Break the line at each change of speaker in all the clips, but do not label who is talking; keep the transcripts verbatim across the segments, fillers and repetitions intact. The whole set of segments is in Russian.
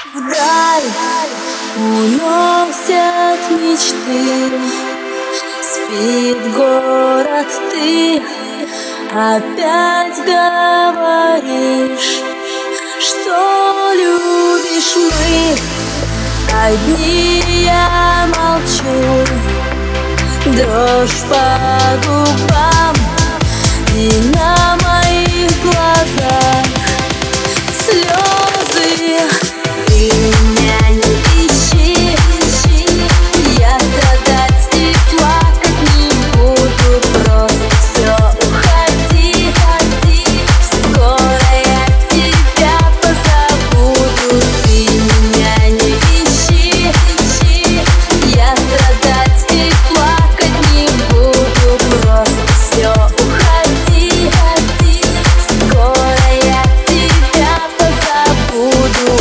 Вдаль уносят мечты, спит город, ты опять говоришь, что любишь. Мы одни, я молчу, дрожь по губам и на моих глазах слезы. Ты меня не ищи, я страдать и плакать не буду, просто все, уходи, скоро я тебя позабуду. Ты меня не ищи, я страдать и плакать не буду, просто все, уходи, скоро я тебя позабуду.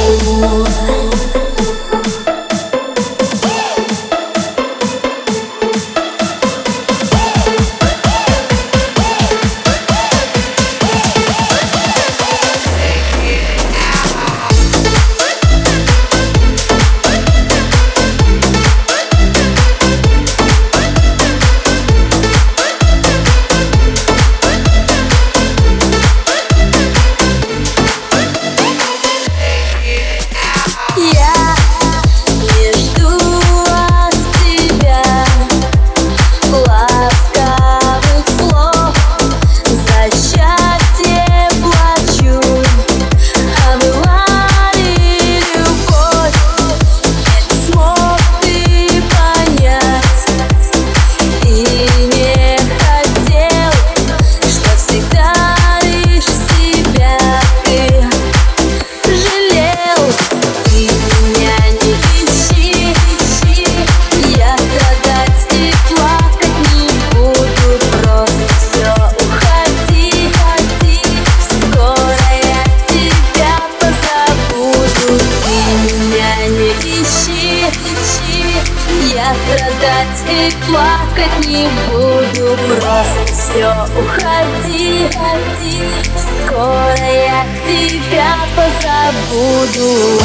Я страдать и плакать не буду, просто все, уходи, скоро я тебя позабуду.